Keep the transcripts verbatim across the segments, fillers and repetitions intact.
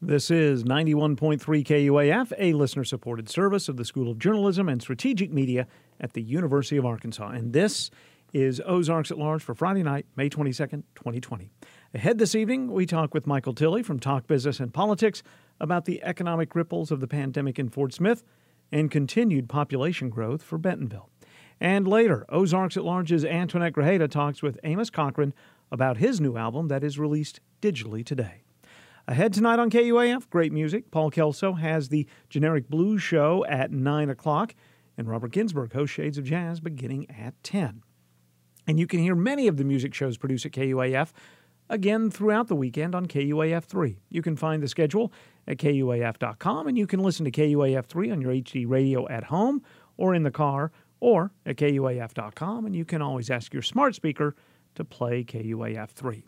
This is ninety-one point three K U A F, a listener-supported service of the School of Journalism and Strategic Media at the University of Arkansas. And this is Ozarks at Large for Friday night, May twenty-second, twenty twenty. Ahead this evening, we talk with Michael Tilley from Talk Business and Politics about the economic ripples of the pandemic in Fort Smith and continued population growth for Bentonville. And later, Ozarks at Large's Antoinette Grajeda talks with Amos Cochran about his new album that is released digitally today. Ahead tonight on K U A F, great music. Paul Kelso has the Generic Blues Show at nine o'clock, and Robert Ginsburg hosts Shades of Jazz beginning at ten. And you can hear many of the music shows produced at K U A F again throughout the weekend on K U A F three. You can find the schedule at K U A F dot com, and you can listen to K U A F three on your H D radio at home or in the car or at K U A F dot com, and you can always ask your smart speaker to play K U A F three.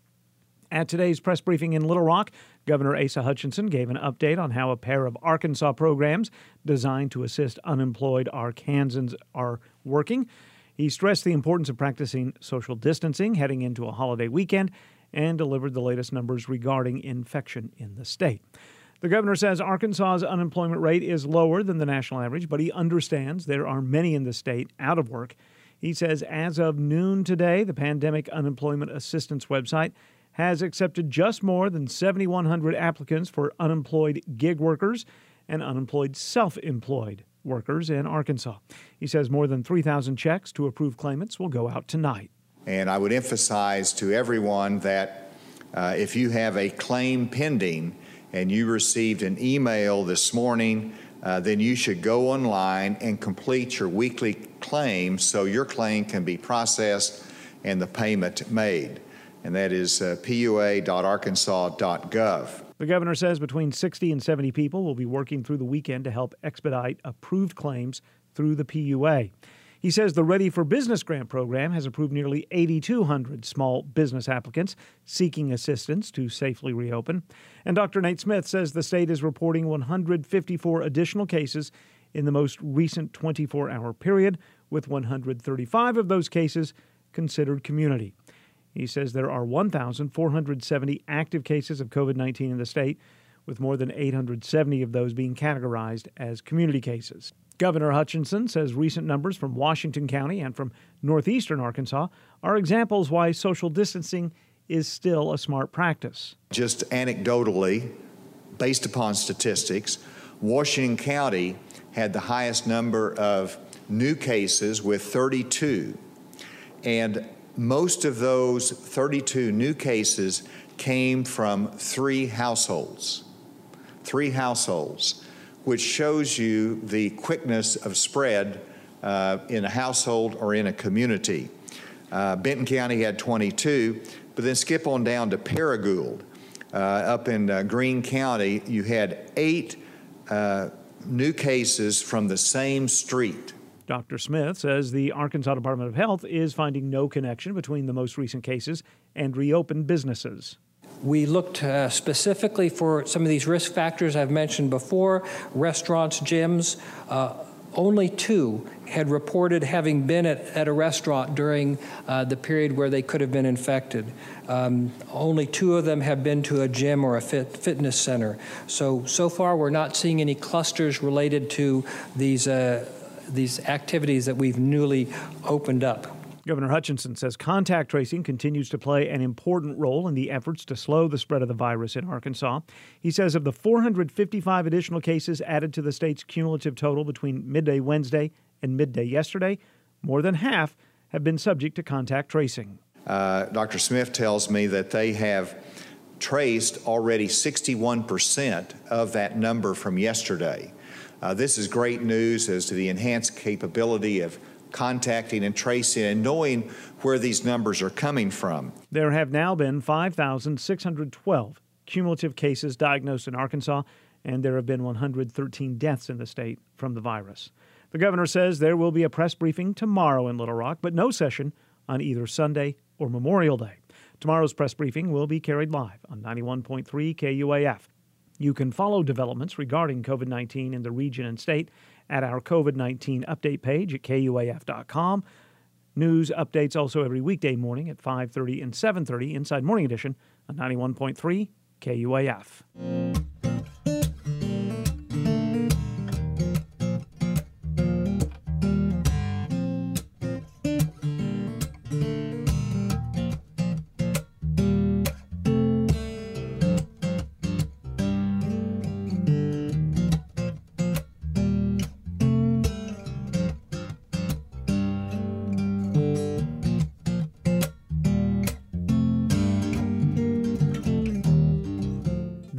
At today's press briefing in Little Rock, Governor Asa Hutchinson gave an update on how a pair of Arkansas programs designed to assist unemployed Arkansans are working. He stressed the importance of practicing social distancing heading into a holiday weekend and delivered the latest numbers regarding infection in the state. The governor says Arkansas's unemployment rate is lower than the national average, but he understands there are many in the state out of work. He says as of noon today, the Pandemic Unemployment Assistance website has accepted just more than seven thousand one hundred applicants for unemployed gig workers and unemployed self-employed workers in Arkansas. He says more than three thousand checks to approved claimants will go out tonight. And I would emphasize to everyone that uh, if you have a claim pending and you received an email this morning, uh, then you should go online and complete your weekly claim so your claim can be processed and the payment made. And that is uh, P U A dot arkansas dot gov. The governor says between sixty and seventy people will be working through the weekend to help expedite approved claims through the P U A. He says the Ready for Business grant program has approved nearly eight thousand two hundred small business applicants seeking assistance to safely reopen. And Doctor Nate Smith says the state is reporting one hundred fifty-four additional cases in the most recent twenty-four hour period, with one hundred thirty-five of those cases considered community. He says there are one thousand four hundred seventy active cases of COVID nineteen in the state, with more than eight hundred seventy of those being categorized as community cases. Governor Hutchinson says recent numbers from Washington County and from northeastern Arkansas are examples why social distancing is still a smart practice. Just anecdotally, based upon statistics, Washington County had the highest number of new cases with thirty-two. And most of those thirty-two new cases came from three households, three households, which shows you the quickness of spread uh, in a household or in a community. Uh, Benton County had twenty-two, but then skip on down to Paragould. Uh, up in uh, Greene County, you had eight uh, new cases from the same street. Doctor Smith says the Arkansas Department of Health is finding no connection between the most recent cases and reopened businesses. We looked uh, specifically for some of these risk factors I've mentioned before, restaurants, gyms. Uh, only two had reported having been at, at a restaurant during uh, the period where they could have been infected. Um, only two of them have been to a gym or a fit, fitness center. So, so far we're not seeing any clusters related to these uh, these activities that we've newly opened up. Governor Hutchinson says contact tracing continues to play an important role in the efforts to slow the spread of the virus in Arkansas. He says of the four hundred fifty-five additional cases added to the state's cumulative total between midday Wednesday and midday yesterday, more than half have been subject to contact tracing. Uh, Doctor Smith tells me that they have traced already sixty-one percent of that number from yesterday. Uh, this is great news as to the enhanced capability of contacting and tracing and knowing where these numbers are coming from. There have now been five thousand six hundred twelve cumulative cases diagnosed in Arkansas, and there have been one hundred thirteen deaths in the state from the virus. The governor says there will be a press briefing tomorrow in Little Rock, but no session on either Sunday or Memorial Day. Tomorrow's press briefing will be carried live on ninety-one point three K U A F. You can follow developments regarding COVID nineteen in the region and state at our COVID nineteen update page at K U A F dot com. News updates also every weekday morning at five thirty and seven thirty inside Morning Edition on ninety-one point three K U A F.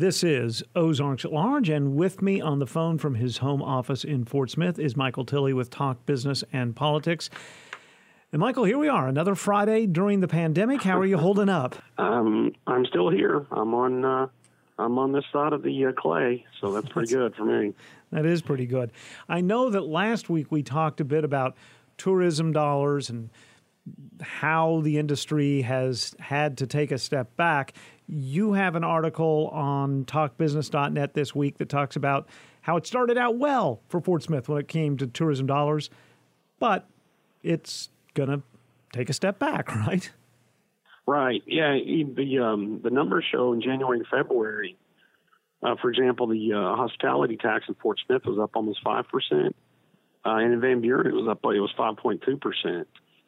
This is Ozarks at Large, and with me on the phone from his home office in Fort Smith is Michael Tilley with Talk Business and Politics. And Michael, here we are, another Friday during the pandemic. How are you holding up? Um, I'm still here. I'm on. Uh, I'm on this side of the uh, clay, so that's pretty good for me. That is pretty good. I know that last week we talked a bit about tourism dollars and how the industry has had to take a step back. You have an article on talk business dot net this week that talks about how it started out well for Fort Smith when it came to tourism dollars, but it's going to take a step back, right? Right. Yeah. The um, the numbers show in January and February, uh, for example, the uh, hospitality tax in Fort Smith was up almost five percent, uh, and in Van Buren it was up. It was five point two percent.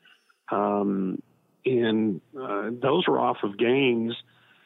Um, and uh, those were off of gains,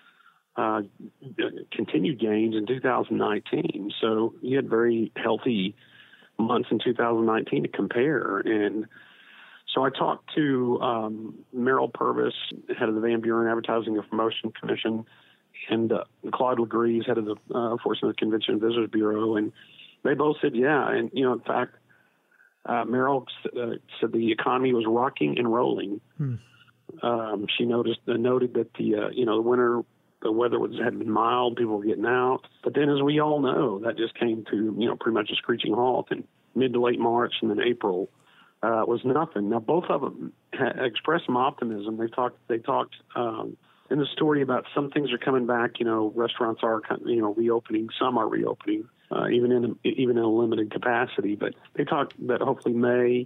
uh, continued gains in two thousand nineteen. So you had very healthy months in two thousand nineteen to compare. And so I talked to um, Merrill Purvis, head of the Van Buren Advertising and Promotion Commission, and uh, Claude Legris, head of the uh, Fort Smith Convention and Visitors Bureau, and they both said, yeah. And, you know, in fact, Uh, Merrill uh, said the economy was rocking and rolling. Hmm. Um, she noticed uh, noted that the uh, you know the winter the weather was had been mild, people were getting out. But then, as we all know, that just came to you know pretty much a screeching halt in mid to late March, and then April uh, was nothing. Now both of them ha- expressed some optimism. They talked they talked um, in the story about some things are coming back. You know, restaurants are you know reopening, some are reopening. Uh, even in a, even in a limited capacity, but they talked that hopefully May,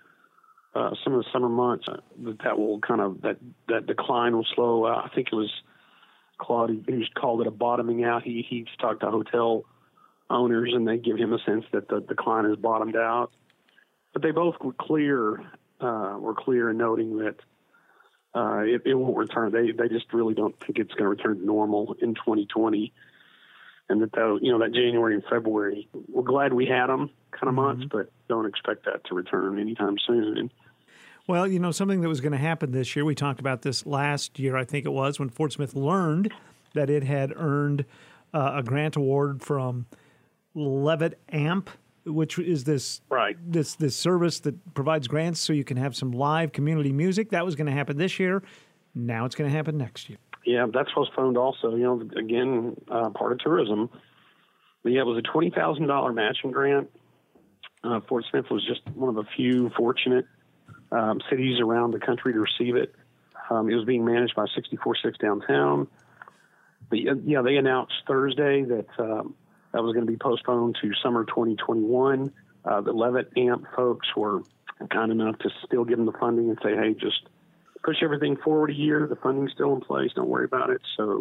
uh, some of the summer months, uh, that that will kind of that that decline will slow. Uh, I think it was Claude who called it a bottoming out. He he's talked to hotel owners and they give him a sense that the decline has bottomed out. But they both were clear uh, were clear in noting that uh, it, it won't return. They they just really don't think it's going to return to normal in twenty twenty. And that, though, you know, that January and February, we're glad we had them kind of months, mm-hmm. but don't expect that to return anytime soon. And, well, you know, something that was going to happen this year, we talked about this last year, I think it was, when Fort Smith learned that it had earned uh, a grant award from Levitt Amp, which is this, right. this this service that provides grants so you can have some live community music. That was going to happen this year. Now it's going to happen next year. Yeah, that's postponed also. You know, again, uh, part of tourism. But yeah, it was a twenty thousand dollars matching grant. Uh, Fort Smith was just one of the few fortunate um, cities around the country to receive it. Um, it was being managed by sixty-four six Downtown. But, yeah, they announced Thursday that um, that was going to be postponed to summer twenty twenty-one. Uh, the Levitt Amp folks were kind enough to still give them the funding and say, hey, just push everything forward a year. The funding's still in place. Don't worry about it. So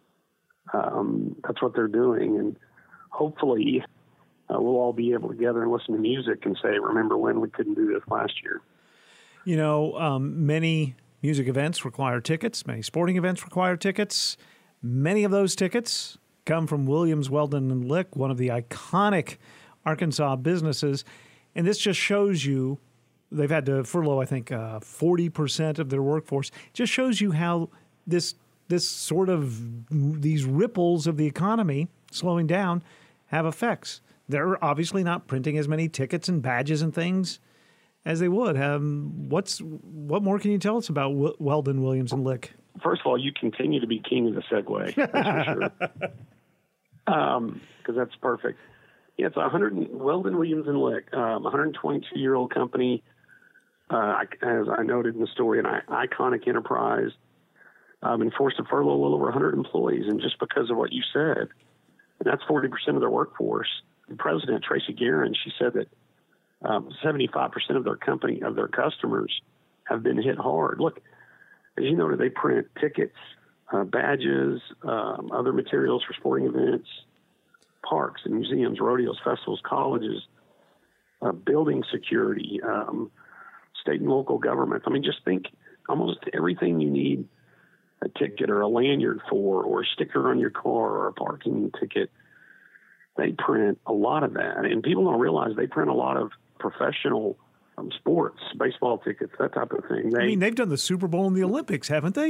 um, that's what they're doing. And hopefully uh, we'll all be able to gather and listen to music and say, remember when we couldn't do this last year. You know, um, many music events require tickets. Many sporting events require tickets. Many of those tickets come from Williams, Weldon, and Lick, one of the iconic Arkansas businesses. And this just shows you they've had to furlough, I think, uh, forty percent of their workforce. It just shows you how this this sort of these ripples of the economy slowing down have effects. They're obviously not printing as many tickets and badges and things as they would. Um, what's what more can you tell us about w- Weldon, Williams, and Lick? First of all, you continue to be king of the segue. That's for sure. Um, because that's perfect. Yeah, it's a hundred Weldon, Williams, and Lick, um, one hundred twenty-two year old company. Uh, as I noted in the story, an iconic enterprise, uh, been forced to furlough a little over one hundred employees, and just because of what you said, and that's forty percent of their workforce. The president, Tracy Guerin, she said that um, seventy-five percent of their company, of their customers, have been hit hard. Look, as you noted, they print tickets, uh, badges, um, other materials for sporting events, parks and museums, rodeos, festivals, colleges, uh, building security, um, state and local government. I mean, just think almost everything you need a ticket or a lanyard for, or a sticker on your car, or a parking ticket. They print a lot of that. And people don't realize they print a lot of professional um, sports, baseball tickets, that type of thing. They, I mean, they've done the Super Bowl and the Olympics, haven't they?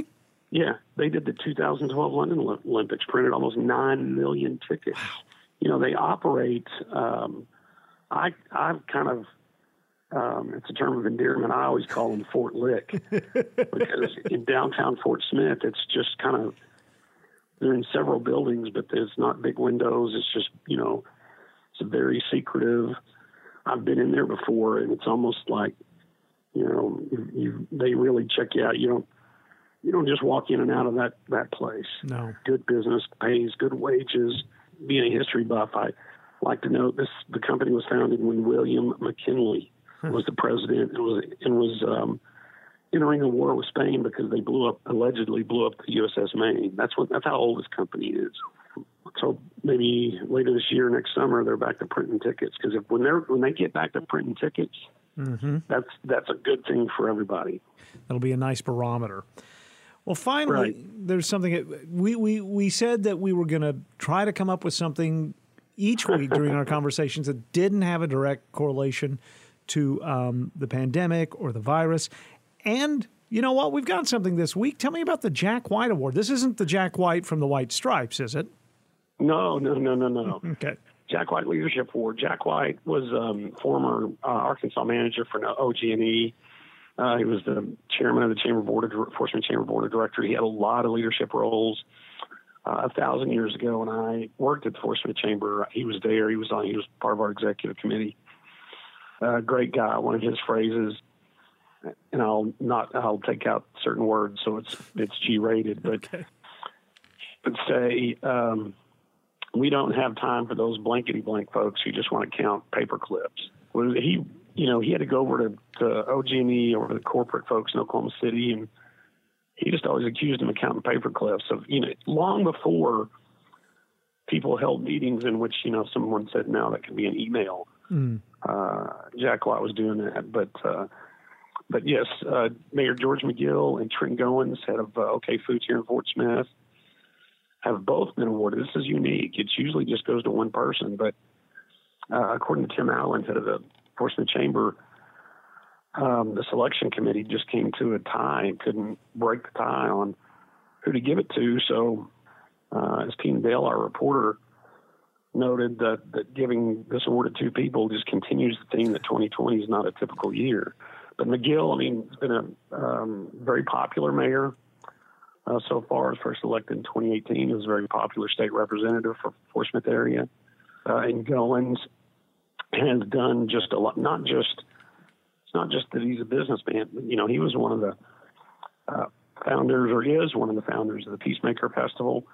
Yeah, they did the two thousand twelve London Olympics, printed almost nine million tickets. Wow. You know, they operate, um, I, I've kind of, um, it's a term of endearment, I always call them Fort Lick, because in downtown Fort Smith, it's just kind of, they're in several buildings, but there's not big windows. It's just, you know, it's very secretive. I've been in there before, and it's almost like, you know, you, you, they really check you out. You don't, you don't just walk in and out of that, that place. No. Good business, pays, good wages. Being a history buff, I like to note this: the company was founded when William McKinley huh. was the president and was and was um, entering a war with Spain because they blew up, allegedly blew up the U S S Maine. That's what that's how old this company is. So maybe later this year, next summer, they're back to printing tickets, because if when they're when they get back to printing tickets, mm-hmm. that's that's a good thing for everybody. That'll be a nice barometer. Well, finally, right. there's something that we, we, we said that we were going to try to come up with something each week during our conversations that didn't have a direct correlation to um, the pandemic or the virus. And you know what? We've got something this week. Tell me about the Jack White Award. This isn't the Jack White from the White Stripes, is it? No, no, no, no, no. Okay. Jack White Leadership Award. Jack White was um, former uh, Arkansas manager for O G and E. Uh, he was the chairman of the Chamber Board of Fort Smith Chamber Board of Directors. He had a lot of leadership roles. Uh, a thousand years ago, when I worked at the Fort Smith Chamber, he was there. He was on. He was part of our executive committee. Uh, great guy. One of his phrases, and I'll not. I'll take out certain words, so it's it's G-rated. But okay. would say um, we don't have time for those blankety blank folks who just want to count paper clips. Well, he. You know, he had to go over to, to O G and E, over the corporate folks in Oklahoma City, and he just always accused them of counting paper clips. Of, you know, long before people held meetings in which, you know, someone said, now that can be an email. Mm. Uh, Jack White was doing that. But, uh, but yes, uh, Mayor George McGill and Trent Goins, head of uh, OK Foods here in Fort Smith, have both been awarded. This is unique. It usually just goes to one person. But uh, according to Tim Allen, head of the Fort Smith Chamber, um, the selection committee just came to a tie and couldn't break the tie on who to give it to. So, uh, as Tina Dale, our reporter, noted, that, that giving this award to two people just continues the theme that twenty twenty is not a typical year. But McGill, I mean, has been a um, very popular mayor uh, so far. As first elected in twenty eighteen, he was a very popular state representative for Fort Smith area. Uh, and Goins has done just a lot, not just, it's not just that he's a businessman. You know, he was one of the uh, founders, or is one of the founders of the Peacemaker Festival.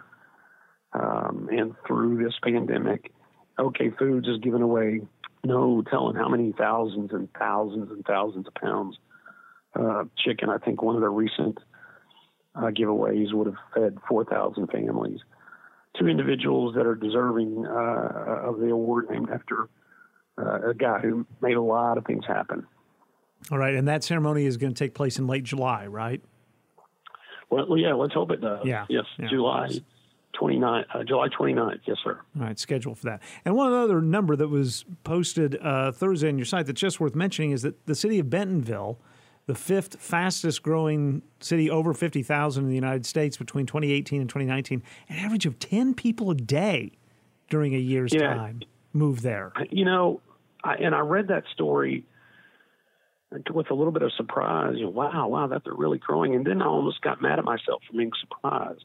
Um, and through this pandemic, OK Foods has given away no telling how many thousands and thousands and thousands of pounds of uh, chicken. I think one of the recent uh, giveaways would have fed four thousand families. Two individuals that are deserving uh, of the award, named after Uh, a guy who made a lot of things happen. All right, and that ceremony is going to take place in late July, right? Well, well yeah, let's hope it does. Yeah. Yes, yeah. July twenty-ninth, uh, July twenty-ninth, yes, sir. All right, scheduled for that. And one other number that was posted uh, Thursday on your site that's just worth mentioning is that the city of Bentonville, the fifth fastest growing city over fifty thousand in the United States between twenty eighteen and twenty nineteen, an average of ten people a day during a year's yeah. time. Move there. You know, I, and I read that story with a little bit of surprise. You know, wow, wow, that they're really growing. And then I almost got mad at myself for being surprised.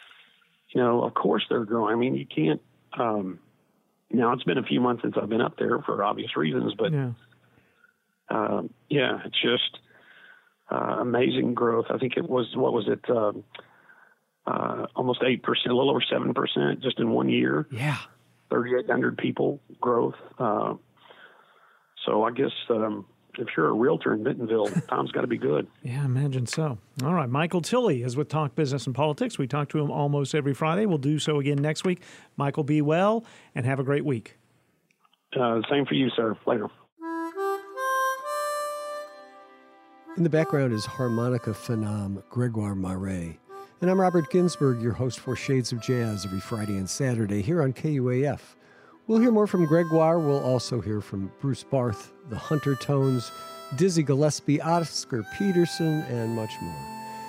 You know, of course they're growing. I mean, you can't. Um, now it's been a few months since I've been up there for obvious reasons, but yeah, um, yeah it's just uh, amazing growth. I think it was what was it? Um, uh, almost eight percent, a little over seven percent, just in one year. Yeah. thirty-eight hundred people growth. Uh, so I guess um, if you're a realtor in Bentonville, time's got to be good. Yeah, I imagine so. All right. Michael Tilley is with Talk Business and Politics. We talk to him almost every Friday. We'll do so again next week. Michael, be well and have a great week. Uh, same for you, sir. Later. In the background is harmonica phenom Gregoire Marais. And I'm Robert Ginsburg, your host for Shades of Jazz every Friday and Saturday here on K U A F. We'll hear more from Gregoire. We'll also hear from Bruce Barth, the Hunter Tones, Dizzy Gillespie, Oscar Peterson, and much more.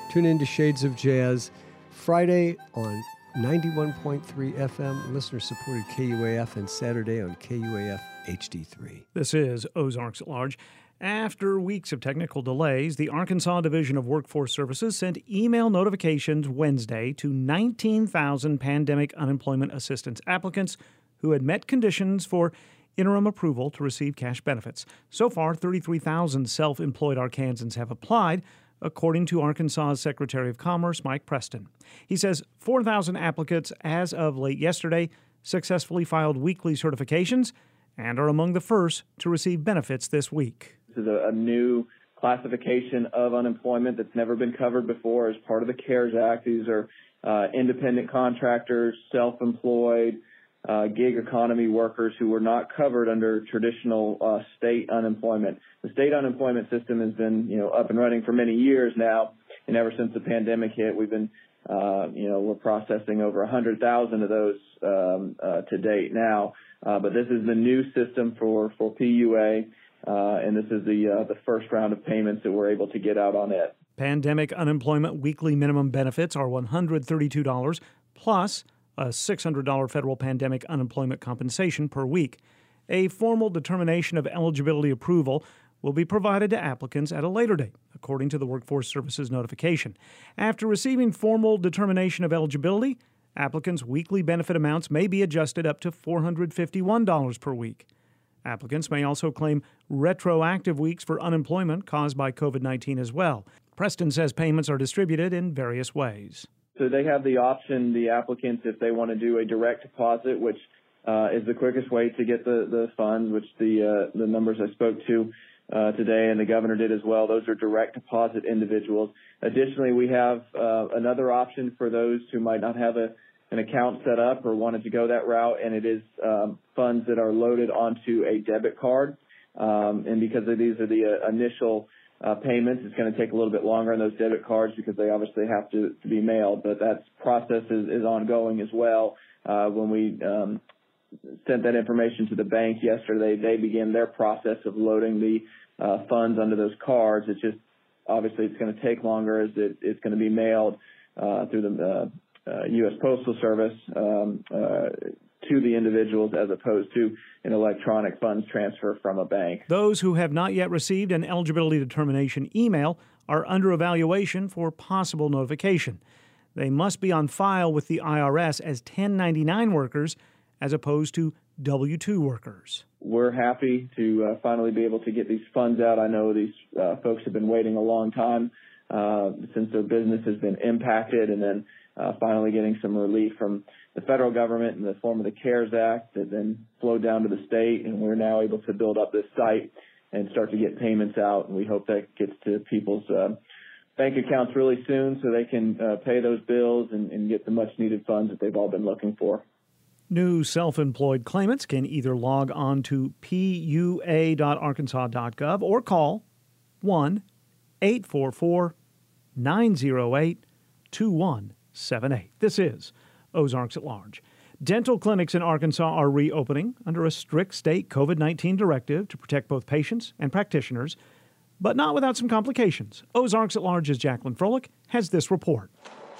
Tune in to Shades of Jazz Friday on ninety-one point three F M, listener-supported K U A F, and Saturday on K U A F H D three. This is Ozarks at Large. After weeks of technical delays, the Arkansas Division of Workforce Services sent email notifications Wednesday to nineteen thousand pandemic unemployment assistance applicants who had met conditions for interim approval to receive cash benefits. So far, thirty-three thousand self-employed Arkansans have applied, according to Arkansas's Secretary of Commerce, Mike Preston. He says four thousand applicants as of late yesterday successfully filed weekly certifications and are among the first to receive benefits this week. This is a, a new classification of unemployment that's never been covered before as part of the CARES Act. These are uh, independent contractors, self-employed, uh, gig economy workers who were not covered under traditional uh, state unemployment. The state unemployment system has been, you know, up and running for many years now, and ever since the pandemic hit, we've been, uh, you know, we're processing over one hundred thousand of those um, uh, to date now. Uh, but this is the new system for, for P U A. Uh, and this is the uh, the first round of payments that we're able to get out on it. Pandemic unemployment weekly minimum benefits are one hundred thirty-two dollars plus a six hundred dollars federal pandemic unemployment compensation per week. A formal determination of eligibility approval will be provided to applicants at a later date, according to the Workforce Services notification. After receiving formal determination of eligibility, applicants' weekly benefit amounts may be adjusted up to four hundred fifty-one dollars per week. Applicants may also claim retroactive weeks for unemployment caused by COVID nineteen as well. Preston says payments are distributed in various ways. So they have the option, the applicants, if they want to do a direct deposit, which uh, is the quickest way to get the, the funds, which the uh, the numbers I spoke to uh, today and the governor did as well. Those are direct deposit individuals. Additionally, we have uh, another option for those who might not have a an account set up or wanted to go that route, and it is um, funds that are loaded onto a debit card. Um, and because of these are the uh, initial uh, payments, it's going to take a little bit longer on those debit cards because they obviously have to, to be mailed. But that process is, is ongoing as well. Uh, when we um, sent that information to the bank yesterday, they began their process of loading the uh, funds onto those cards. It's just obviously it's going to take longer as it, it's going to be mailed uh, through the uh, Uh, U S Postal Service um, uh, to the individuals as opposed to an electronic funds transfer from a bank. Those who have not yet received an eligibility determination email are under evaluation for possible notification. They must be on file with the I R S as ten ninety-nine workers as opposed to W two workers. We're happy to uh, finally be able to get these funds out. I know these uh, folks have been waiting a long time uh, since their business has been impacted, and then Uh, finally getting some relief from the federal government in the form of the CARES Act that then flowed down to the state, and we're now able to build up this site and start to get payments out, and we hope that gets to people's uh, bank accounts really soon so they can uh, pay those bills and, and get the much-needed funds that they've all been looking for. New self-employed claimants can either log on to P U A dot arkansas dot gov or call one eight four four nine zero eight two one seven eight. This is Ozarks at Large. Dental clinics in Arkansas are reopening under a strict state COVID nineteen directive to protect both patients and practitioners, but not without some complications. Ozarks at Large's Jacqueline Froelich has this report.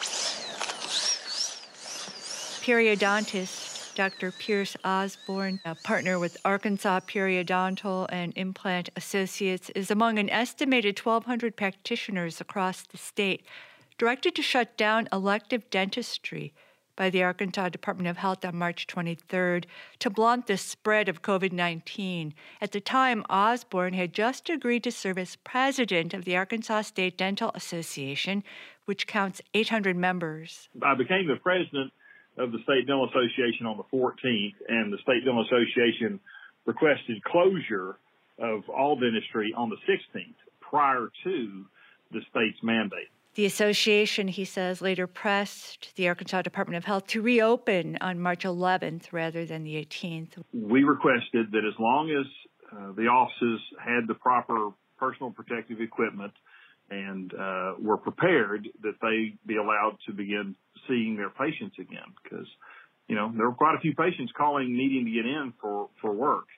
Periodontist Doctor Pierce Osborne, a partner with Arkansas Periodontal and Implant Associates, is among an estimated twelve hundred practitioners across the state directed to shut down elective dentistry by the Arkansas Department of Health on March twenty-third to blunt the spread of COVID nineteen. At the time, Osborne had just agreed to serve as president of the Arkansas State Dental Association, which counts eight hundred members. I became the president of the State Dental Association on the fourteenth, and the State Dental Association requested closure of all dentistry on the sixteenth, prior to the state's mandate. The association, he says, later pressed the Arkansas Department of Health to reopen on March eleventh rather than the eighteenth. We requested that as long as uh, the offices had the proper personal protective equipment and uh, were prepared, that they be allowed to begin seeing their patients again, because, you know, there were quite a few patients calling needing to get in for, for work.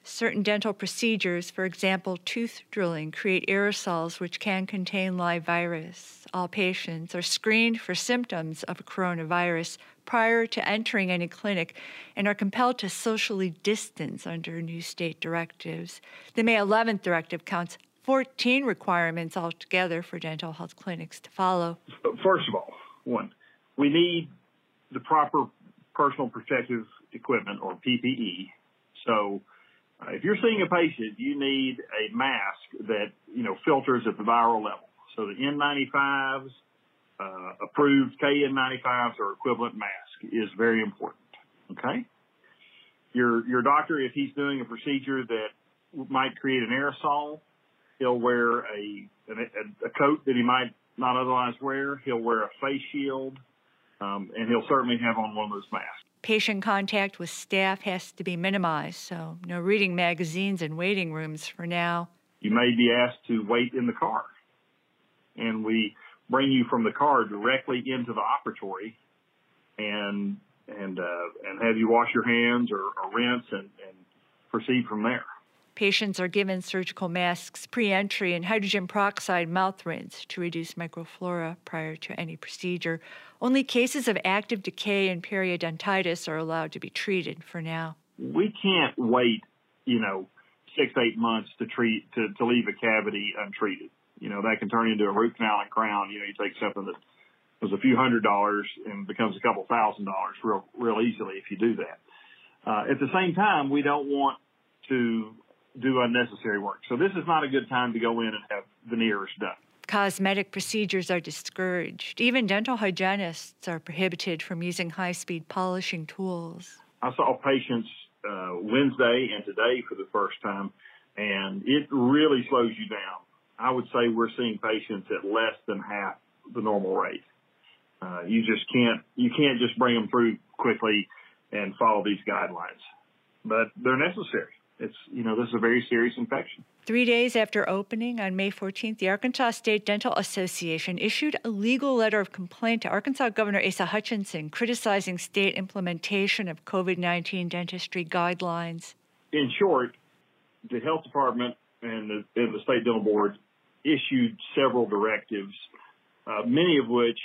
Certain dental procedures, for example, tooth drilling, create aerosols which can contain live virus. All patients are screened for symptoms of coronavirus prior to entering any clinic and are compelled to socially distance under new state directives. The May eleventh directive counts fourteen requirements altogether for dental health clinics to follow. First of all, one, we need the proper personal protective equipment, or P P E. So uh, if you're seeing a patient, you need a mask that, you know, filters at the viral level. So the N ninety-fives, uh, approved K N ninety-fives or equivalent mask is very important, okay? Your, your doctor, if he's doing a procedure that might create an aerosol, he'll wear a, a, a coat that he might not otherwise wear. He'll wear a face shield, um, and he'll certainly have on one of those masks. Patient contact with staff has to be minimized, so no reading magazines in waiting rooms for now. You may be asked to wait in the car, and we bring you from the car directly into the operatory and and uh, and have you wash your hands or, or rinse and, and proceed from there. Patients are given surgical masks pre-entry and hydrogen peroxide mouth rinse to reduce microflora prior to any procedure. Only cases of active decay and periodontitis are allowed to be treated for now. We can't wait, you know, six, eight months to treat to, to leave a cavity untreated. You know, that can turn into a root canal and crown. You know, you take something that was a few hundred dollars and becomes a couple thousand dollars real, real easily if you do that. Uh, at the same time, we don't want to do unnecessary work. So this is not a good time to go in and have veneers done. Cosmetic procedures are discouraged. Even dental hygienists are prohibited from using high-speed polishing tools. I saw patients uh, Wednesday and today for the first time, and it really slows you down. I would say we're seeing patients at less than half the normal rate. Uh, you just can't, you can't just bring them through quickly and follow these guidelines, but they're necessary. It's, you know, this is a very serious infection. Three days after opening on May fourteenth, the Arkansas State Dental Association issued a legal letter of complaint to Arkansas Governor Asa Hutchinson criticizing state implementation of COVID nineteen dentistry guidelines. In short, the health department and the, and the state dental board issued several directives, uh, many of which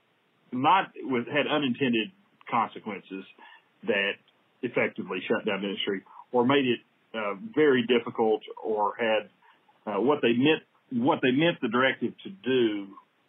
not with, had unintended consequences that effectively shut down dentistry or made it Uh, very difficult, or had uh, what they meant what they meant the directive to do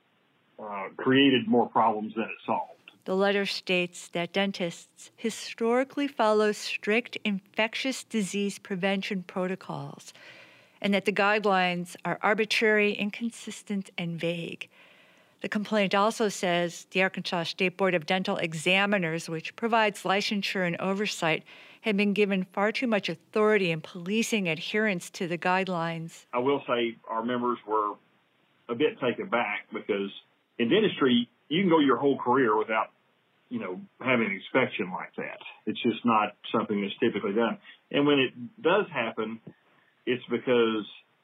uh, created more problems than it solved. The letter states that dentists historically follow strict infectious disease prevention protocols, and that the guidelines are arbitrary, inconsistent, and vague. The complaint also says the Arkansas State Board of Dental Examiners, which provides licensure and oversight, had been given far too much authority in policing adherence to the guidelines. I will say our members were a bit taken back because in dentistry, you can go your whole career without, you know, having an inspection like that. It's just not something that's typically done. And when it does happen, it's because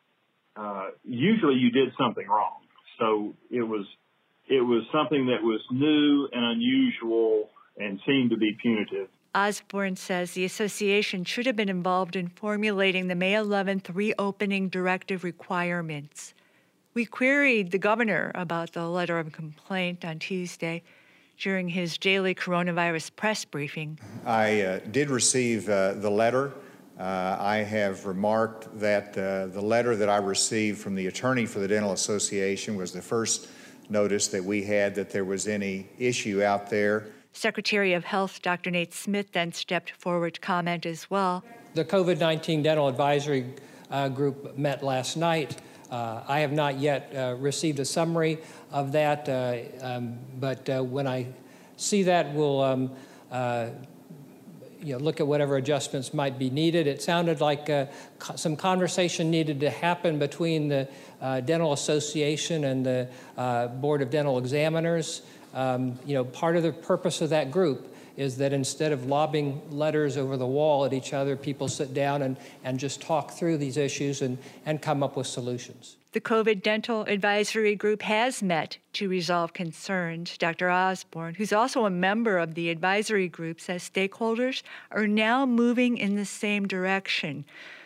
uh, usually you did something wrong. So it was it was something that was new and unusual and seemed to be punitive. Osborne says the association should have been involved in formulating the May eleventh reopening directive requirements. We queried the governor about the letter of complaint on Tuesday during his daily coronavirus press briefing. I uh, did receive uh, the letter. Uh, I have remarked that uh, the letter that I received from the attorney for the Dental Association was the first notice that we had that there was any issue out there. Secretary of Health Doctor Nate Smith then stepped forward to comment as well. The COVID nineteen Dental Advisory uh, Group met last night. Uh, I have not yet uh, received a summary of that, uh, um, but uh, when I see that, we'll um, uh, you know, look at whatever adjustments might be needed. It sounded like uh, co- some conversation needed to happen between the uh, Dental Association and the uh, Board of Dental Examiners. Um, you know, part of the purpose of that group is that instead of lobbing letters over the wall at each other, people sit down and, and just talk through these issues and, and come up with solutions. The COVID Dental Advisory Group has met to resolve concerns. Doctor Osborne, who's also a member of the advisory group, says stakeholders are now moving in the same direction.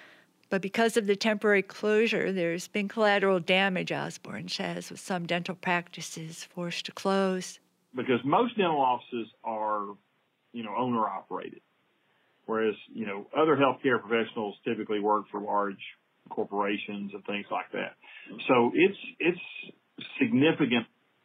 But because of the temporary closure, there's been collateral damage, Osborne says, with some dental practices forced to close. Because most dental offices are, you know, owner-operated, whereas, you know, other healthcare professionals typically work for large corporations and things like that. So it's it's significant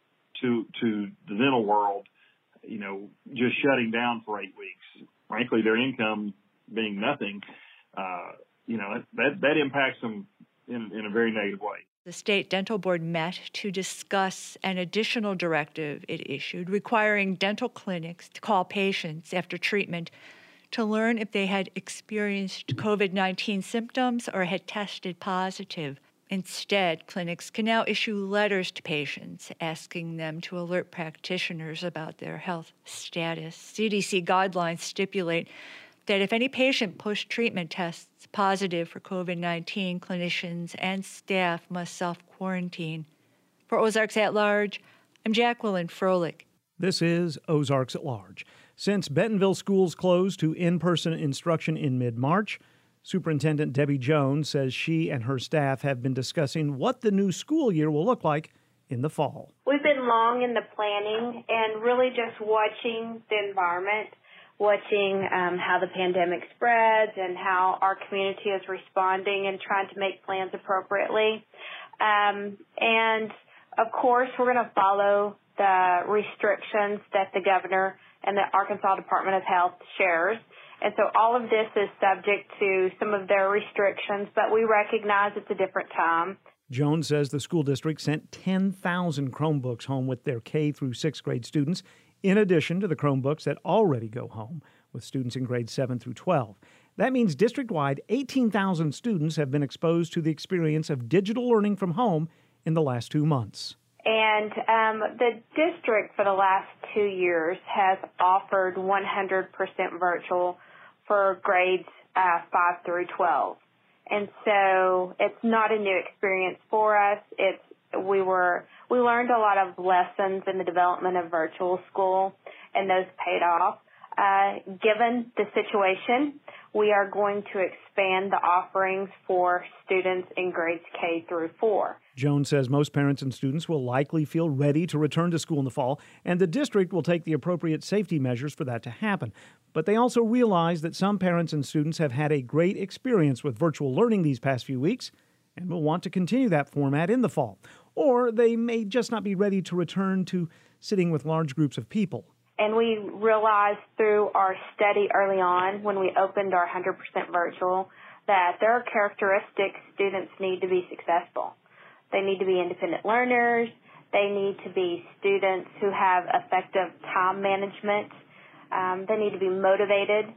to to the dental world, you know, just shutting down for eight weeks. Frankly, their income being nothing, uh, you know, that that impacts them in, in a very negative way. The State Dental Board met to discuss an additional directive it issued requiring dental clinics to call patients after treatment to learn if they had experienced COVID nineteen symptoms or had tested positive. Instead, clinics can now issue letters to patients asking them to alert practitioners about their health status. C D C guidelines stipulate that if any patient post-treatment tests positive for COVID nineteen, clinicians and staff must self-quarantine. For Ozarks at Large, I'm Jacqueline Froelich. This is Ozarks at Large. Since Bentonville schools closed to in-person instruction in mid-March, Superintendent Debbie Jones says she and her staff have been discussing what the new school year will look like in the fall. We've been long in the planning and really just watching the environment, watching um, how the pandemic spreads and how our community is responding and trying to make plans appropriately. Um, and, of course, we're going to follow the restrictions that the governor and the Arkansas Department of Health shares. And so all of this is subject to some of their restrictions, but we recognize it's a different time. Jones says the school district sent ten thousand Chromebooks home with their K through sixth grade students, in addition to the Chromebooks that already go home with students in grades seven through twelve. That means district-wide, eighteen thousand students have been exposed to the experience of digital learning from home in the last two months. And um, the district for the last two years has offered one hundred percent virtual for grades uh, five through twelve. And so it's not a new experience for us. It's we were we learned a lot of lessons in the development of virtual school, and those paid off. Uh, given the situation, we are going to expand the offerings for students in grades K through four. Jones says most parents and students will likely feel ready to return to school in the fall, and the district will take the appropriate safety measures for that to happen. But they also realize that some parents and students have had a great experience with virtual learning these past few weeks and will want to continue that format in the fall. Or they may just not be ready to return to sitting with large groups of people. And we realized through our study early on when we opened our one hundred percent virtual that there are characteristics students need to be successful. They need to be independent learners. They need to be students who have effective time management. Um, they need to be motivated,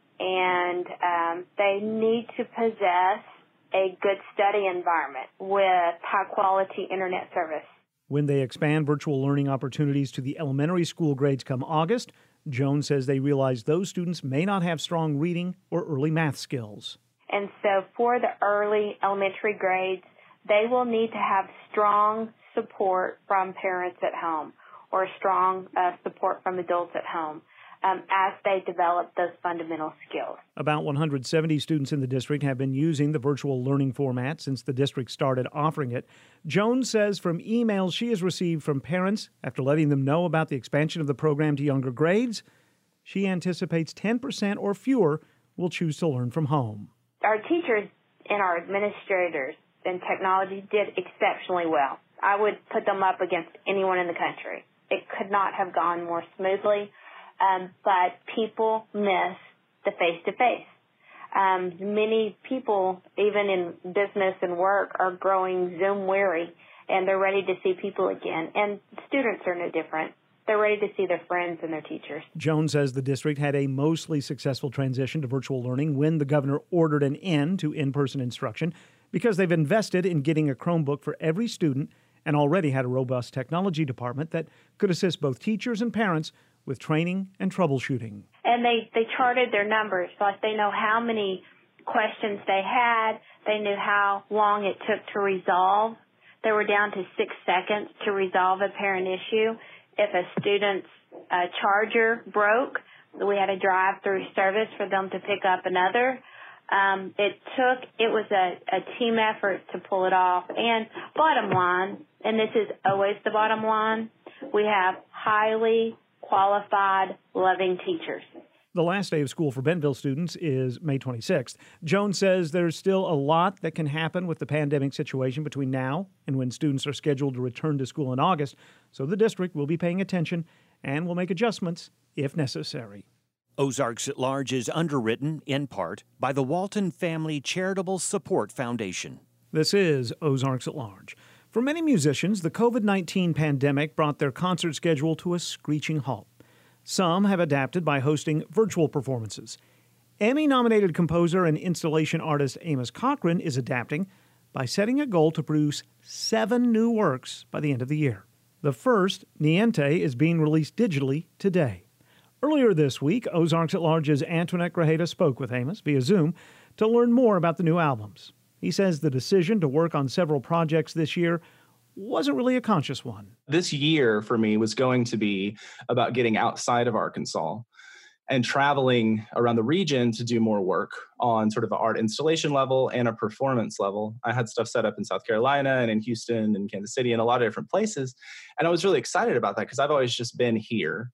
and um, they need to possess a good study environment with high-quality internet service. When they expand virtual learning opportunities to the elementary school grades come August, Jones says they realize those students may not have strong reading or early math skills. And so for the early elementary grades, they will need to have strong support from parents at home or strong uh, support from adults at home um, as they develop those fundamental skills. About one hundred seventy students in the district have been using the virtual learning format since the district started offering it. Jones says from emails she has received from parents after letting them know about the expansion of the program to younger grades, she anticipates ten percent or fewer will choose to learn from home. Our teachers and our administrators in technology did exceptionally well. I would put them up against anyone in the country. It could not have gone more smoothly, um, but people miss the face-to-face. Um, many people, even in business and work, are growing Zoom weary, and they're ready to see people again. And students are no different. They're ready to see their friends and their teachers. Jones says the district had a mostly successful transition to virtual learning when the governor ordered an end to in-person instruction because they've invested in getting a Chromebook for every student and already had a robust technology department that could assist both teachers and parents with training and troubleshooting. And they, they charted their numbers, like they know how many questions they had, they knew how long it took to resolve they were down to six seconds to resolve a parent issue. If a student's uh, charger broke, we had a drive-through service for them to pick up another. Um, it took, it was a, a team effort to pull it off. And bottom line, and this is always the bottom line, we have highly qualified, loving teachers. The last day of school for Bentonville students is May twenty-sixth. Jones says there's still a lot that can happen with the pandemic situation between now and when students are scheduled to return to school in August, so the district will be paying attention and will make adjustments if necessary. Ozarks at Large is underwritten, in part, by the Walton Family Charitable Support Foundation. This is Ozarks at Large. For many musicians, the COVID nineteen pandemic brought their concert schedule to a screeching halt. Some have adapted by hosting virtual performances. Emmy-nominated composer and installation artist Amos Cochran is adapting by setting a goal to produce seven new works by the end of the year. The first, Niente, is being released digitally today. Earlier this week, Ozarks at Large's Antoinette Grajeda spoke with Amos via Zoom to learn more about the new albums. He says the decision to work on several projects this year wasn't really a conscious one. This year for me was going to be about getting outside of Arkansas and traveling around the region to do more work on sort of an art installation level and a performance level. I had stuff set up in South Carolina and in Houston and Kansas City and a lot of different places. And I was really excited about that because I've always just been here.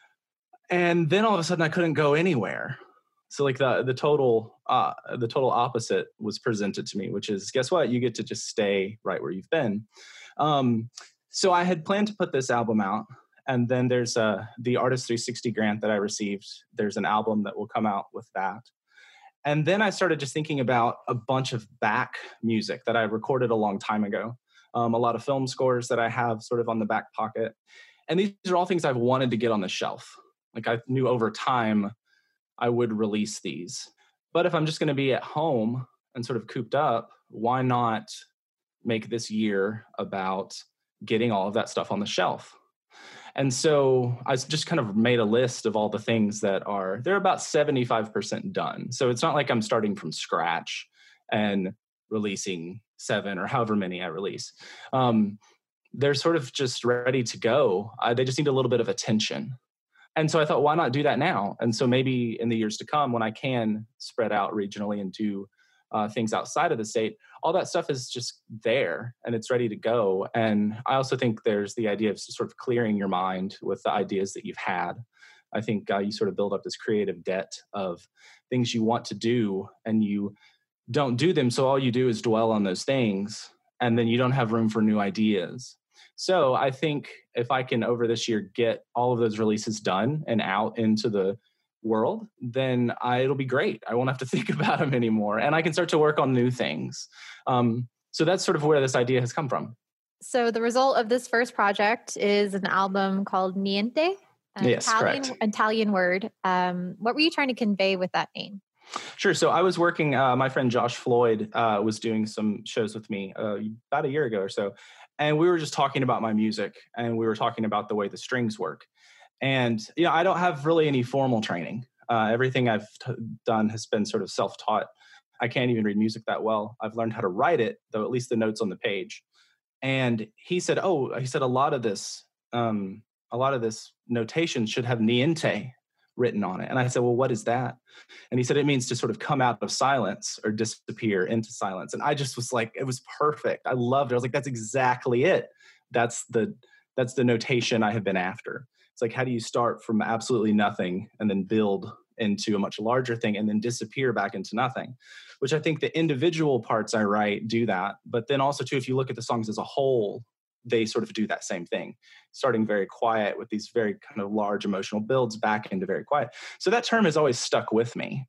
And then all of a sudden I couldn't go anywhere. So like the the total uh, the total opposite was presented to me, which is, guess what? You get to just stay right where you've been. Um, so I had planned to put this album out, and then there's uh, the Artist three sixty grant that I received. There's an album that will come out with that. And then I started just thinking about a bunch of back music that I recorded a long time ago. Um, a lot of film scores that I have sort of on the back pocket. And these are all things I've wanted to get on the shelf. Like I knew over time I would release these. But if I'm just going to be at home and sort of cooped up, why not make this year about getting all of that stuff on the shelf? And so I just kind of made a list of all the things that are, they're about seventy-five percent done. So it's not like I'm starting from scratch and releasing seven or however many I release. Um, they're sort of just ready to go. Uh, they just need a little bit of attention. And so I thought, why not do that now? And so maybe in the years to come, when I can spread out regionally and do uh, things outside of the state, all that stuff is just there and it's ready to go. And I also think there's the idea of sort of clearing your mind with the ideas that you've had. I think uh, you sort of build up this creative debt of things you want to do and you don't do them. So all you do is dwell on those things and then you don't have room for new ideas. So I think if I can over this year get all of those releases done and out into the world, then I, it'll be great. I won't have to think about them anymore. And I can start to work on new things. Um, so that's sort of where this idea has come from. So the result of this first project is an album called Niente, an yes, Italian, correct. Italian word. Um, what were you trying to convey with that name? Sure. So I was working, uh, my friend Josh Floyd uh, was doing some shows with me uh, about a year ago or so. And we were just talking about my music and we were talking about the way the strings work. And, you know, I don't have really any formal training. Uh, everything I've t- done has been sort of self-taught. I can't even read music that well. I've learned how to write it, though, at least the notes on the page. And he said, oh, he said a lot of this, um, a lot of this notation should have niente written on it. And I said, well, what is that? And he said, it means to sort of come out of silence or disappear into silence. And I just was like, it was perfect. I loved it. I was like, that's exactly it. That's the, that's the notation I have been after. It's like, how do you start from absolutely nothing and then build into a much larger thing and then disappear back into nothing, which I think the individual parts I write do that. But then also too, if you look at the songs as a whole, they sort of do that same thing, starting very quiet with these very kind of large emotional builds back into very quiet. So that term has always stuck with me.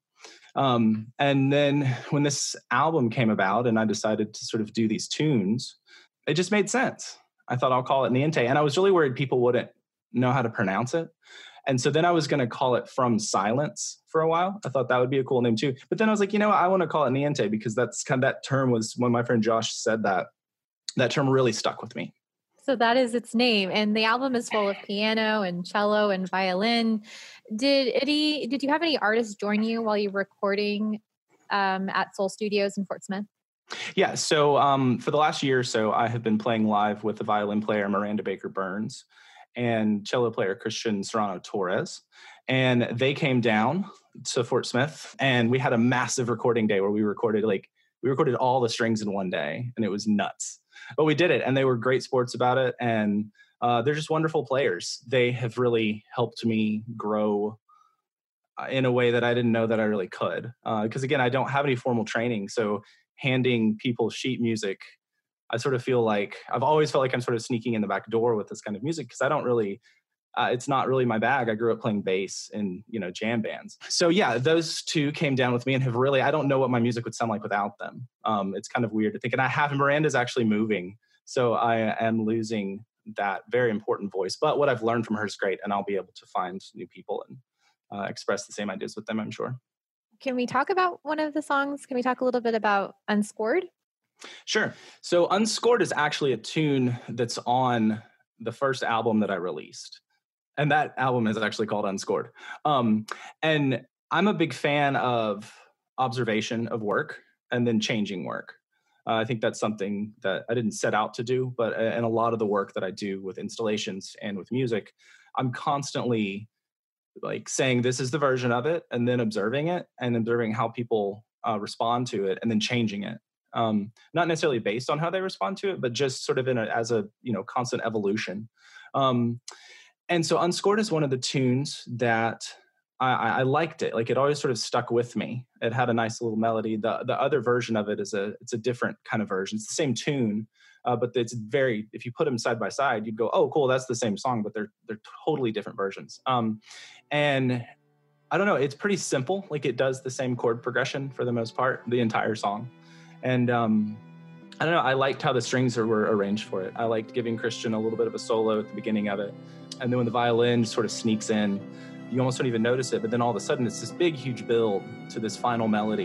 Um, and then when this album came about and I decided to sort of do these tunes, it just made sense. I thought I'll call it Niente. And I was really worried people wouldn't know how to pronounce it. And so then I was going to call it From Silence for a while. I thought that would be a cool name too. But then I was like, you know what? I want to call it Niente because that's kind of, that term was, when my friend Josh said that, that term really stuck with me. So that is its name. And the album is full of piano and cello and violin. Did Eddie, did you have any artists join you while you were recording um, at Soul Studios in Fort Smith? Yeah, so um, for the last year or so, I have been playing live with the violin player Miranda Baker Burns and cello player Christian Serrano Torres. And they came down to Fort Smith, and we had a massive recording day where we recorded like we recorded all the strings in one day, and it was nuts. But we did it, and they were great sports about it, and uh, they're just wonderful players. They have really helped me grow in a way that I didn't know that I really could. Because uh, again, I don't have any formal training, so handing people sheet music, I sort of feel like I've always felt like I'm sort of sneaking in the back door with this kind of music because I don't really, uh, it's not really my bag. I grew up playing bass in, you know, jam bands. So yeah, those two came down with me and have really, I don't know what my music would sound like without them. Um, it's kind of weird to think. And I have, Miranda's actually moving. So I am losing that very important voice. But what I've learned from her is great. And I'll be able to find new people and uh, express the same ideas with them, I'm sure. Can we talk about one of the songs? Can we talk a little bit about Unscored? Sure. So Unscored is actually a tune that's on the first album that I released. And that album is actually called Unscored. Um, and I'm a big fan of observation of work and then changing work. Uh, I think that's something that I didn't set out to do, but in a lot of the work that I do with installations and with music, I'm constantly like saying this is the version of it and then observing it and observing how people uh, respond to it and then changing it. Um, not necessarily based on how they respond to it, but just sort of in a, as a, you know, constant evolution. Um, and so Unscored is one of the tunes that I, I liked it. Like it always sort of stuck with me. It had a nice little melody. The the other version of it is a, it's a different kind of version. It's the same tune, uh, but it's very, if you put them side by side, you'd go, oh, cool, that's the same song, but they're, they're totally different versions. Um, and I don't know, it's pretty simple. Like it does the same chord progression for the most part, the entire song. And um, I don't know, I liked how the strings are, were arranged for it. I liked giving Christian a little bit of a solo at the beginning of it. And then when the violin sort of sneaks in, you almost don't even notice it, but then all of a sudden it's this big, huge build to this final melody.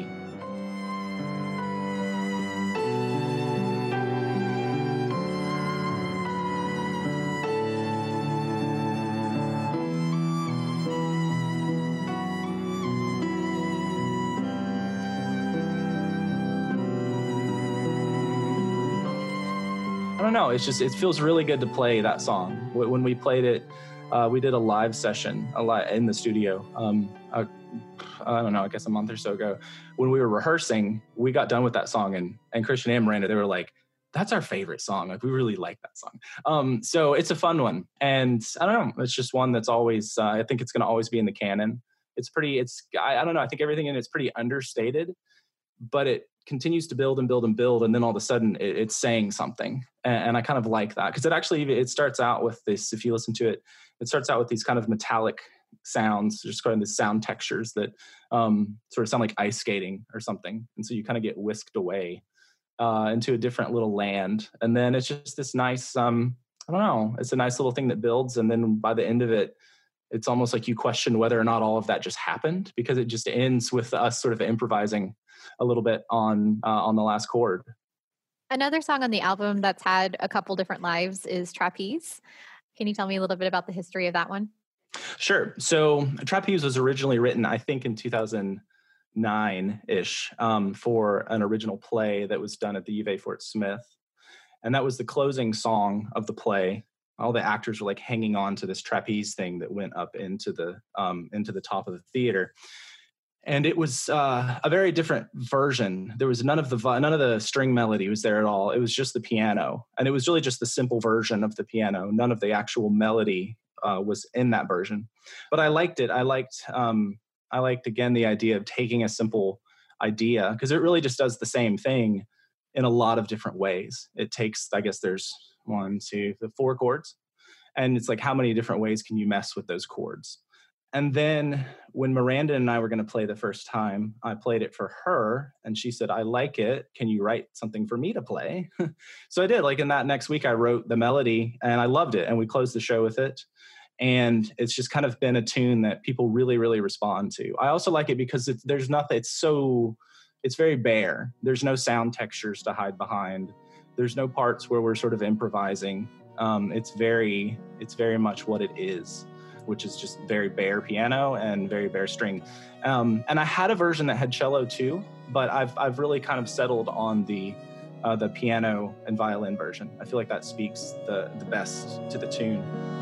I don't know. It's just, it feels really good to play that song. When we played it, uh, we did a live session a lot in the studio. Um, uh, I don't know, I guess a month or so ago. When we were rehearsing, we got done with that song and, and Christian and Miranda, they were like, that's our favorite song. Like we really like that song. Um, so it's a fun one. And I don't know, it's just one that's always, uh, I think it's going to always be in the canon. It's pretty, it's, I, I don't know. I think everything in it's pretty understated, but it continues to build and build and build. And then all of a sudden it, it's saying something. And, and I kind of like that because it actually, it starts out with this, if you listen to it, it starts out with these kind of metallic sounds, just kind of the sound textures that um, sort of sound like ice skating or something. And so you kind of get whisked away uh, into a different little land. And then it's just this nice, um, I don't know, it's a nice little thing that builds. And then by the end of it, it's almost like you question whether or not all of that just happened because it just ends with us sort of improvising a little bit on uh, on the last chord. Another song on the album that's had a couple different lives is Trapeze. Can you tell me a little bit about the history of that one? Sure. So Trapeze was originally written, I think, in two thousand nine-ish um, for an original play that was done at the U of A Fort Smith. And that was the closing song of the play. All the actors were like hanging on to this trapeze thing that went up into the um, into the top of the theater. And it was uh, a very different version. There was none of the none of the string melody was there at all. It was just the piano, and it was really just the simple version of the piano. None of the actual melody uh, was in that version. But I liked it. I liked um, I liked again the idea of taking a simple idea because it really just does the same thing in a lot of different ways. It takes, I guess, there's one, two, the four chords, and it's like how many different ways can you mess with those chords? And then when Miranda and I were going to play the first time, I played it for her and she said, I like it. Can you write something for me to play? So I did. Like in that next week, I wrote the melody and I loved it. And we closed the show with it. And it's just kind of been a tune that people really, really respond to. I also like it because it's, there's nothing, it's so, it's very bare. There's no sound textures to hide behind. There's no parts where we're sort of improvising. Um, it's very, it's very much what it is. which is just very bare piano and very bare string. Um, and I had a version that had cello too, but I've I've really kind of settled on the uh, the piano and violin version. I feel like that speaks the, the best to the tune.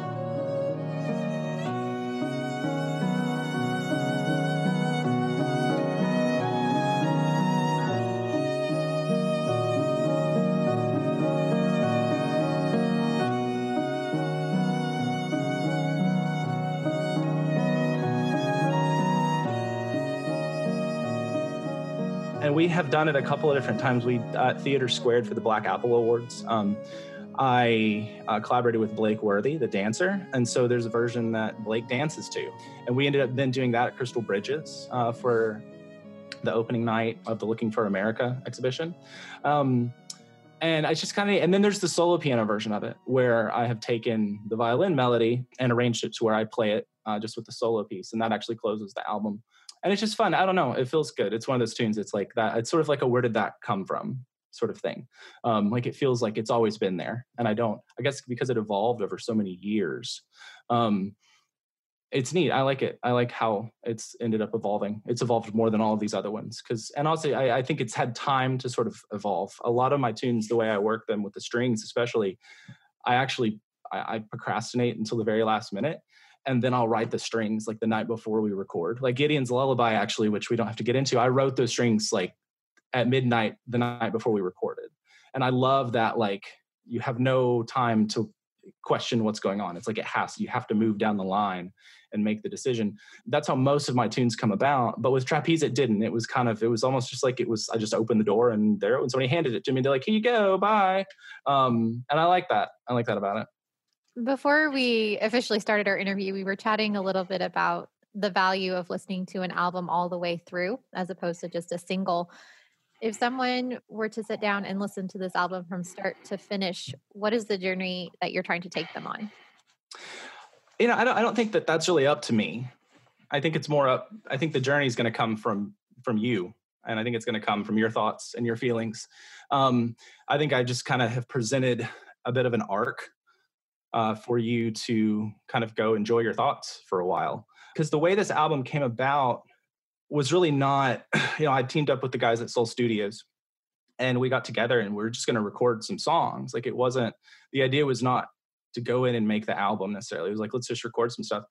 And we have done it a couple of different times. We uh, Theater Squared for the Black Apple Awards. Um, I uh, collaborated with Blake Worthy, the dancer, and so there's a version that Blake dances to. And we ended up then doing that at Crystal Bridges uh, for the opening night of the Looking for America exhibition. Um, and I just kind of, and then there's the solo piano version of it, where I have taken the violin melody and arranged it to where I play it uh, just with the solo piece, and that actually closes the album. And it's just fun. I don't know. It feels good. It's one of those tunes. It's like that. It's sort of like a where did that come from sort of thing. Um, like it feels like it's always been there. And I don't, I guess because it evolved over so many years. Um, it's neat. I like it. I like how it's ended up evolving. It's evolved more than all of these other ones. Cause, and also I, I think it's had time to sort of evolve. A lot of my tunes, the way I work them with the strings, especially, I actually, I, I procrastinate until the very last minute. And then I'll write the strings like the night before we record. Like Gideon's Lullaby, actually, which we don't have to get into. I wrote those strings like at midnight the night before we recorded. And I love that, like, you have no time to question what's going on. It's like it has, you have to move down the line and make the decision. That's how most of my tunes come about. But with Trapeze, it didn't. It was kind of, it was almost just like it was, I just opened the door and there, when somebody handed it to me, they're like, here you go, bye. Um, and I like that. I like that about it. Before we officially started our interview, we were chatting a little bit about the value of listening to an album all the way through, as opposed to just a single. If someone were to sit down and listen to this album from start to finish, what is the journey that you're trying to take them on? You know, I don't, I don't think that that's really up to me. I think it's more up, I think the journey is going to come from, from you. And I think it's going to come from your thoughts and your feelings. Um, I think I just kind of have presented a bit of an arc Uh, for you to kind of go enjoy your thoughts for a while. Because the way this album came about was really not, you know, I teamed up with the guys at Soul Studios and we got together and we were just going to record some songs. Like it wasn't, the idea was not to go in and make the album necessarily. It was like, let's just record some stuff.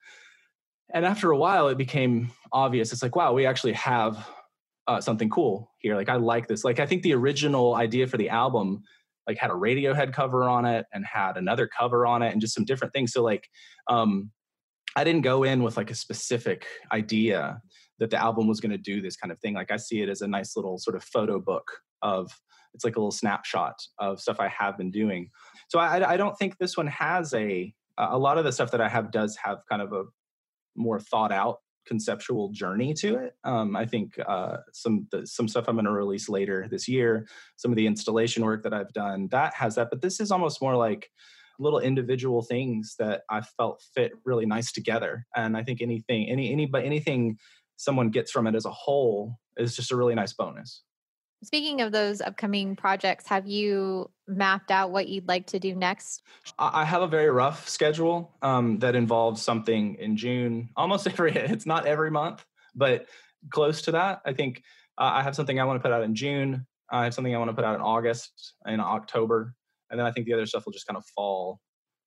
And after a while, it became obvious. It's like, wow, we actually have uh, something cool here. Like I like this. Like I think the original idea for the album like had a Radiohead cover on it and had another cover on it and just some different things. So like, um, I didn't go in with like a specific idea that the album was going to do this kind of thing. Like I see it as a nice little sort of photo book of, it's like a little snapshot of stuff I have been doing. So I, I don't think this one has a, a lot of the stuff that I have does have kind of a more thought out conceptual journey to it. Um, I think uh, some the, some stuff I'm going to release later this year, some of the installation work that I've done, that has that. But this is almost more like little individual things that I felt fit really nice together. And I think anything, any, any, but anything someone gets from it as a whole is just a really nice bonus. Speaking of those upcoming projects, have you mapped out what you'd like to do next? I have a very rough schedule um, that involves something in June, almost every, it's not every month, but close to that. I think uh, I have something I want to put out in June. I have something I want to put out in August and October. And then I think the other stuff will just kind of fall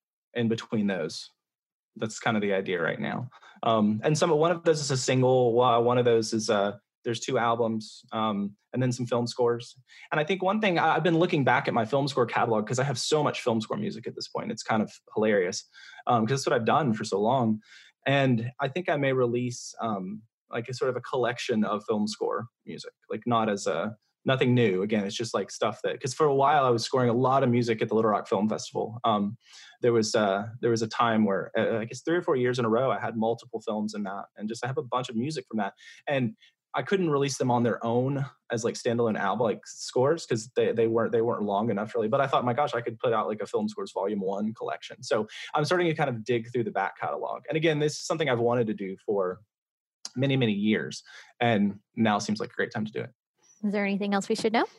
in between those. That's kind of the idea right now. Um, and some, one of those is a single. One of those is uh, there's two albums um, and then some film scores. And I think one thing, I've been looking back at my film score catalog because I have so much film score music at this point. It's kind of hilarious because um, that's what I've done for so long. And I think I may release um, like a sort of a collection of film score music, like not as a, nothing new. Again, it's just like stuff that, because for a while I was scoring a lot of music at the Little Rock Film Festival. Um, there was uh, there was a time where uh, I guess three or four years in a row, I had multiple films in that, and just I have a bunch of music from that. And I couldn't release them on their own as like standalone album like scores because they they weren't they weren't long enough really. But I thought, my gosh, I could put out like a film scores volume one collection. So I'm starting to kind of dig through the back catalog. And again, this is something I've wanted to do for many many years, and now seems like a great time to do it. Is there anything else we should know?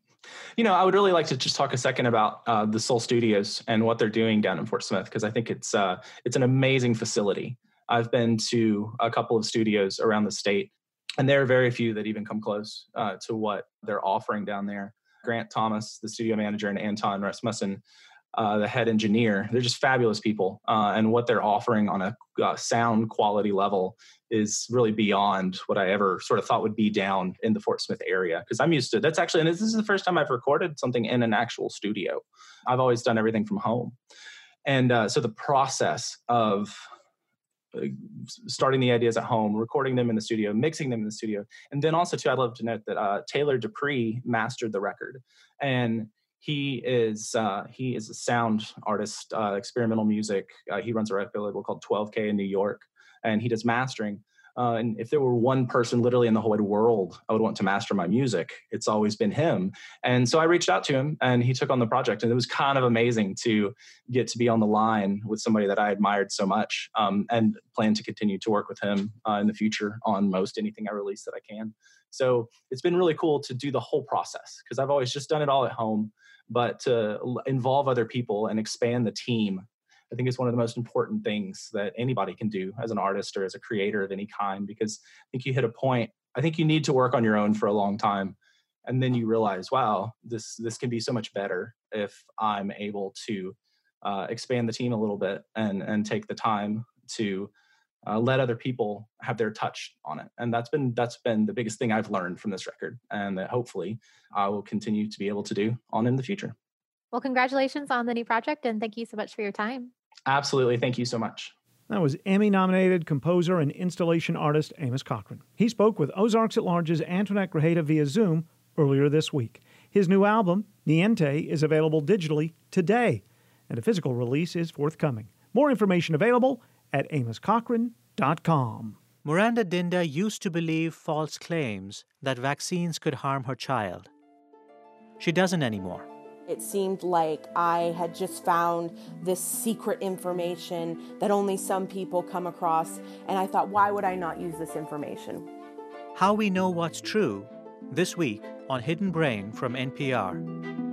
You know, I would really like to just talk a second about uh, the Soul Studios and what they're doing down in Fort Smith, because I think it's uh, it's an amazing facility. I've been to a couple of studios around the state, and there are very few that even come close uh, to what they're offering down there. Grant Thomas, the studio manager, and Anton Rasmussen, uh, the head engineer, they're just fabulous people. Uh, and what they're offering on a uh, sound quality level is really beyond what I ever sort of thought would be down in the Fort Smith area. Because I'm used to, that's actually, and this is the first time I've recorded something in an actual studio. I've always done everything from home. And uh, so the process of starting the ideas at home, recording them in the studio, mixing them in the studio. And then also, too, I'd love to note that uh, Taylor Dupree mastered the record. And he is uh, he is a sound artist, uh, experimental music. Uh, he runs a record label called twelve K in New York, and he does mastering. Uh, and if there were one person literally in the whole wide world I would want to master my music, it's always been him. And so I reached out to him, and he took on the project. And it was kind of amazing to get to be on the line with somebody that I admired so much, um, and plan to continue to work with him uh, in the future on most anything I release that I can. So it's been really cool to do the whole process, because I've always just done it all at home, but to involve other people and expand the team, I think it's one of the most important things that anybody can do as an artist or as a creator of any kind, because I think you hit a point, I think you need to work on your own for a long time. And then you realize, wow, this this can be so much better if I'm able to uh, expand the team a little bit and, and take the time to uh, let other people have their touch on it. And that's been that's been the biggest thing I've learned from this record, and that hopefully I will continue to be able to do on in the future. Well, congratulations on the new project, and thank you so much for your time. Absolutely. Thank you so much. That was Emmy-nominated composer and installation artist Amos Cochran. He spoke with Ozarks at Large's Antoinette Grajeda via Zoom earlier this week. His new album, Niente, is available digitally today, and a physical release is forthcoming. More information available at amos cochran dot com. Miranda Dinda used to believe false claims that vaccines could harm her child. She doesn't anymore. It seemed like I had just found this secret information that only some people come across, and I thought, why would I not use this information? How we know what's true, this week on Hidden Brain from N P R.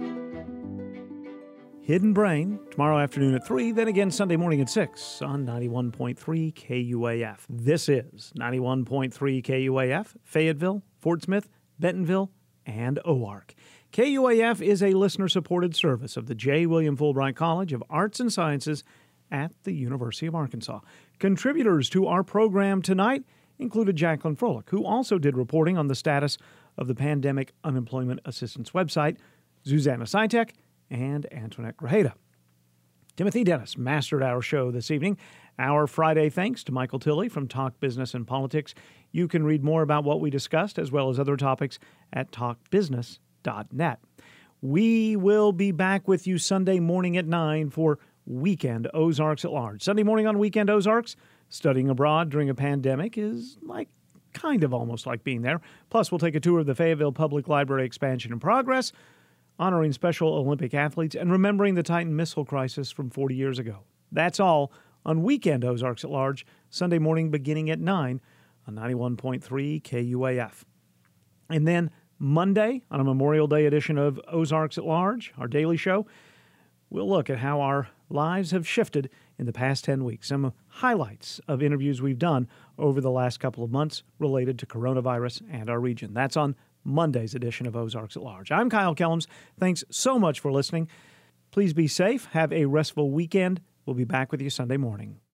Hidden Brain, tomorrow afternoon at three, then again Sunday morning at six on ninety-one point three K U A F. This is ninety-one point three K U A F, Fayetteville, Fort Smith, Bentonville, and Oark. K U A F is a listener-supported service of the J. William Fulbright College of Arts and Sciences at the University of Arkansas. Contributors to our program tonight included Jacqueline Froelich, who also did reporting on the status of the Pandemic Unemployment Assistance website, Susanna Seitek, and Antoinette Grajeda. Timothy Dennis mastered our show this evening. Our Friday thanks to Michael Tilley from Talk Business and Politics. You can read more about what we discussed as well as other topics at talk business dot net. We will be back with you Sunday morning at nine for Weekend Ozarks at Large. Sunday morning on Weekend Ozarks, studying abroad during a pandemic is like kind of almost like being there. Plus, we'll take a tour of the Fayetteville Public Library expansion in progress, honoring Special Olympic athletes, and remembering the Titan missile crisis from forty years ago. That's all on Weekend Ozarks at Large, Sunday morning beginning at nine on ninety-one point three K U A F. And then Monday, on a Memorial Day edition of Ozarks at Large, our daily show, we'll look at how our lives have shifted in the past ten weeks. Some highlights of interviews we've done over the last couple of months related to coronavirus and our region. That's on Monday's edition of Ozarks at Large. I'm Kyle Kellums. Thanks so much for listening. Please be safe. Have a restful weekend. We'll be back with you Sunday morning.